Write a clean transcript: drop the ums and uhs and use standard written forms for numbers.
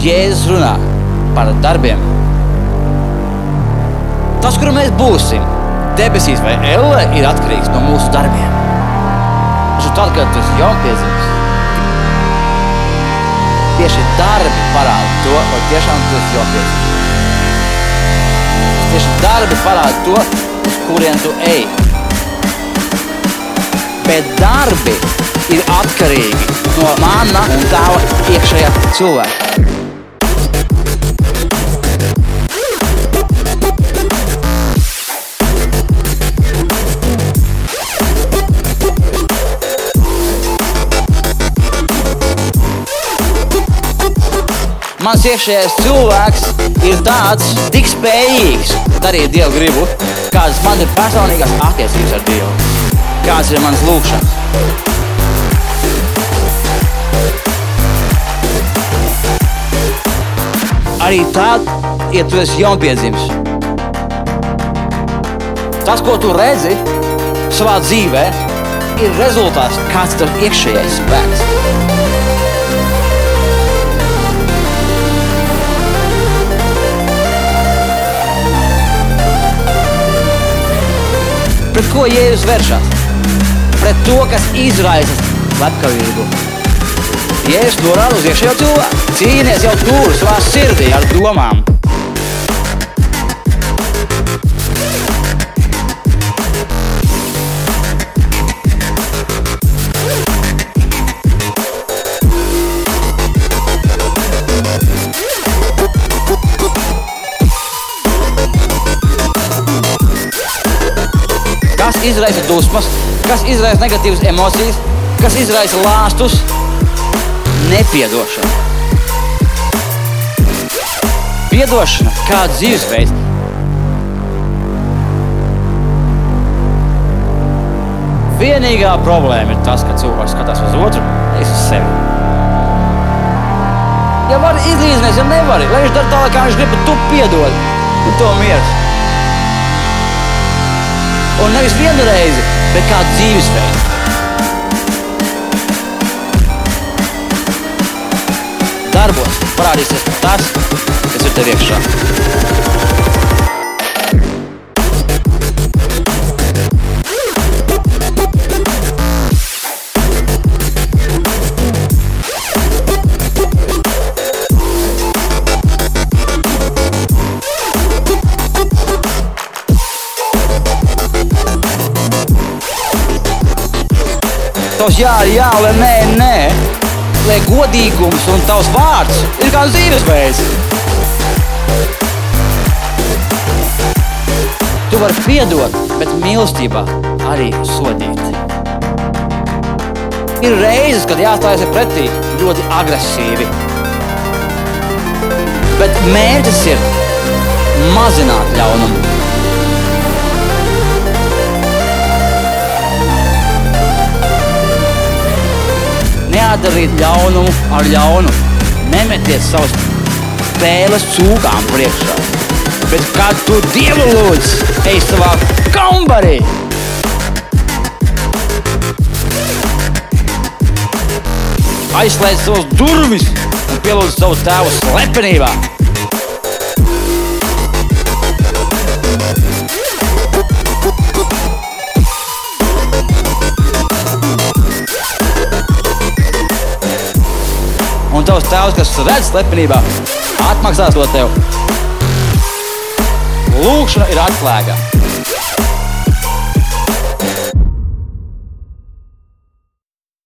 Jēzus runā par darbiem. Tas, kur mēs būsim, debesīs vai ellē, ir atkarīgs no mūsu darbiem. Taču tad, kad tu esi jaunpiedzimis, tieši darbi parāda to, vai tiešām tu esi jaunpiedzimis. Tieši darbi parāda to, uz kurien tu ej. Bet darbi ir atkarīgi no mana un tava iekšējā cilvēka. Mans iekšējais cilvēks ir tāds tik spējīgs darīt Dievu gribu, kādas man ir personīgās attiecības ar Dievu, kāds ir mans lūgšanas. Arī tad, ja tu esi jaunpiedzimis, tas, ko tu redzi savā dzīvē, ir rezultāts, kāds ir iekšējais spēks. Pret ko Jēzus vēršas? Pret to, kas izraisa slepkavību. Jēzus norāda uz iekšējo cilvēku. Cīnies jau tur savā sirdī ar domām. Kas izraisa dusmas, kas izraisa negatīvas emocijas, kas izraisa lāstus? Nepiedošana. Piedošana kā dzīvesveids. Vienīgā problēma ir tas, ka cilvēks skatās uz otru, nevis uz sevi. Ja vari izlīdzināt, ja nevari, lai viņš dara tā, kā viņš grib, bet tu piedod, un to miers. Un nevis vienu reizi, bet kā dzīvesveidu. Darbos parādīsies tas, kas ir tev iekšā. Tavs jā ir jā, vai nē, nē. Lai godīgums un tavs vārds ir kā dzīvesveids. Tu vari piedot, bet mīlestībā arī sodīt. Ir reizes, kad jāstājas pretī ļoti agresīvi. Bet mērķis ir mazināt ļaunumu. Neatdarīt ļaunumu ar ļaunumu. Nemeties savas spēles cūkām priekšā. Bet kad tu Dievu lūdz, ej savā kambarī. Aizslēdz savas durvis un pielūdz savu tēvu slepenībā. Un tavs tēvs, kas redz slepenībā, atmaksās to tev. Lūgšana ir atslēga.